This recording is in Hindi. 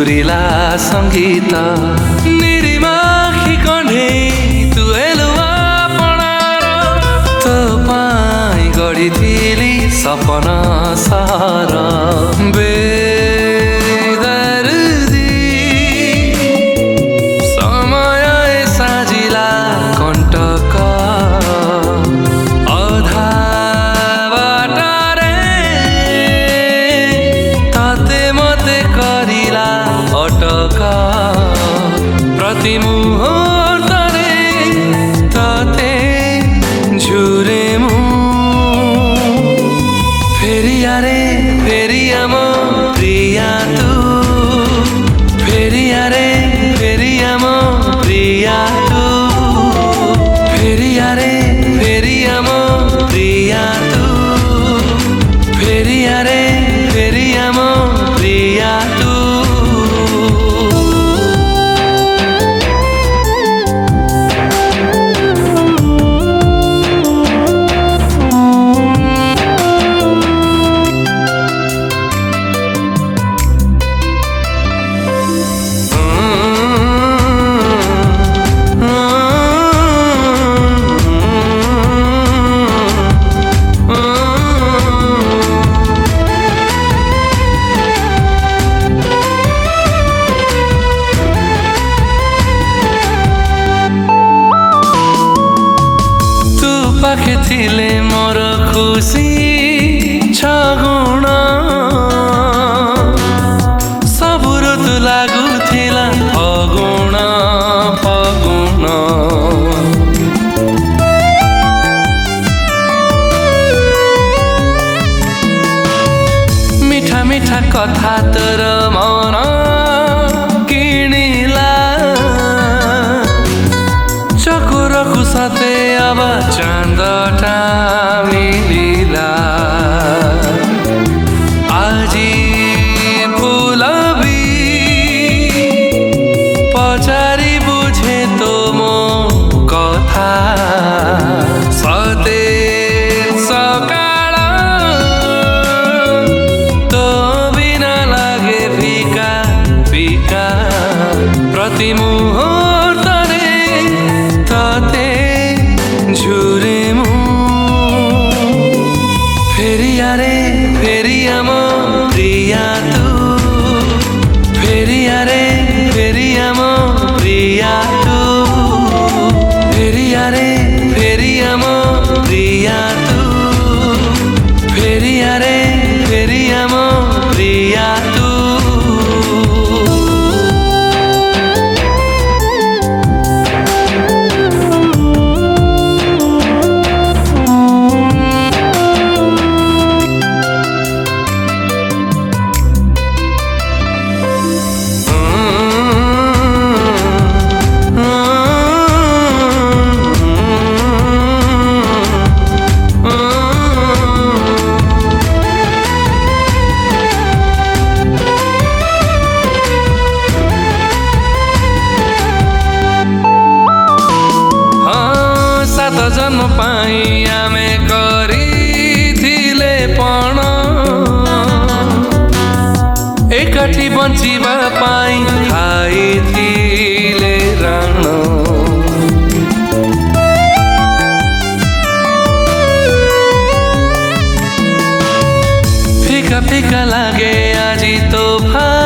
सुरीला संगीत निरिमाखी कंढे तु एलुआ पणार तो पाई गढ़ी थिली सपना सारा बेदर्दी समय साजिला कंटक अधा बाटारे ताते मते करिला अटक प्रति मुहूर्तरे ताते झुरे मु फेरिया रे फेरिया मो प्रिया तू फेरिया रे फेरिया मो प्रिया तू फेरिया रे फेरिया मो प्रिया तू फेरिया रे फेरिया मो प्रिया तू पाखे थिले मोर खुशी छगुण सबु ऋतु लागु थिला फगुण फगुण मिठा मिठा कथा तोर मन किणिला चकोरको साथै अब चाँदटा मिलिला आजी फुलबी पचारि बुझे तो मो कथा सते सकाळ तो बिना लागे फिका फिका प्रति मुहूर्तरे ताते झुरे मु फेरिया रे फेरिया मो प्रिया तू फेरिया रे फेरिया मो प्रिया तू फेरिया रे फेरिया मो प्रिया तू फेरिया रे फेरिया मो प्रिया तू जन्म पाई आमे करी थिले पण एकाठी बंचिबा पाई खाई थिले राण फिका फिका लागे आजी तोफान